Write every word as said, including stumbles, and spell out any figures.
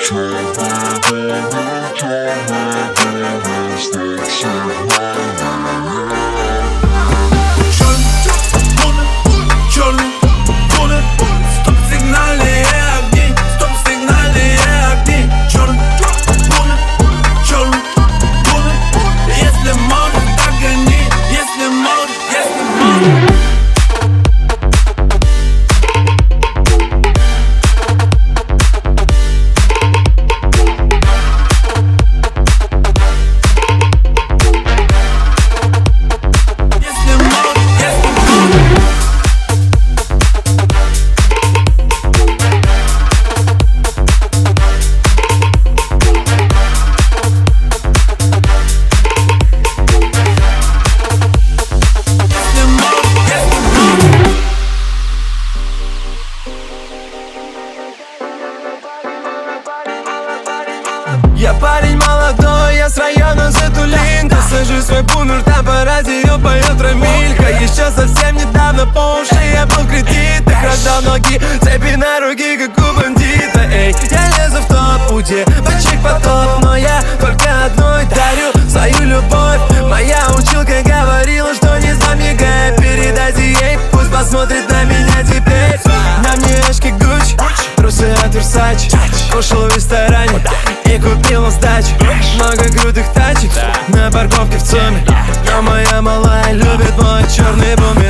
Я парень молодой, я с района Затулинка. Сажу свой бумер, там по радио поет Рамилька. Еще совсем недавно по уши я был в кредитах. Раздал ноги, цепи на руки, как у бандита. Эй, я лезу в топ, у девочек потоп, но я только одной дарю свою любовь. Моя училка говорила, что не замигай. Передайте ей, пусть посмотрит на меня теперь. На мне очки Гуччи, трусы от Версачи. Кушал в ресторане и купил на сдачу много крутых тачек на парковке в ЦУМе. Но моя малая любит мой черный бумер.